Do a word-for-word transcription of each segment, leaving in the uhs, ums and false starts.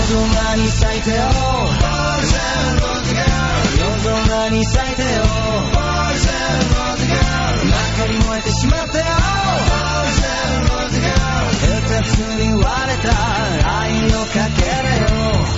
空に咲いてよ Boys and Rose Girl 夜空に咲いてよ Boys and Rose Girl 真っ赤に燃えてしまったよ Boys and Rose Girl 二つに割れた愛のかけらよ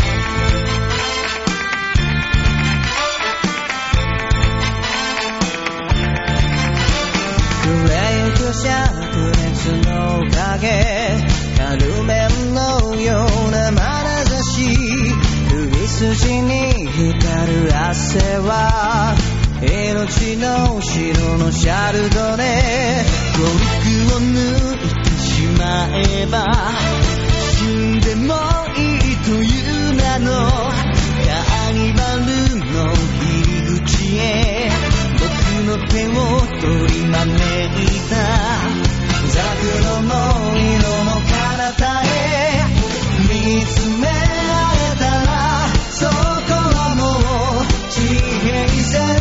暮れゆく灼熱の影軽めのような眼差し首筋に光る汗は命の白のシャルドネコルクを抜いてしまえば死んでもいいという名のカーニバルの入り口へ僕の手を取り招いたザクロの色の彼方へ見つめられたらそこはもう地平線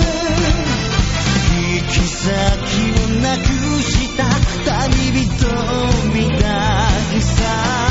行き先をなくした旅人みたいさ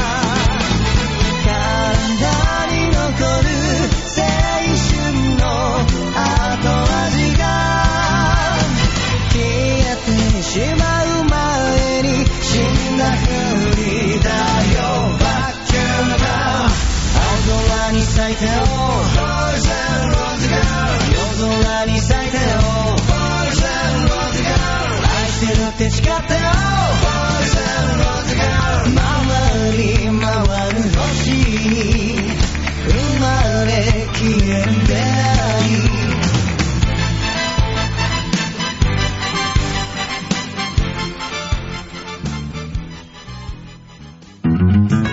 体に残る青春の後味が消えてしまう前に死んだふりだよバッキューだ青空に咲いてよ Boys and Rose Girl 夜空に咲いてよ Boys and Rose Girl 愛してるって誓ってよ Boys and Rose Girl 回り回る星に生まれ消える出会い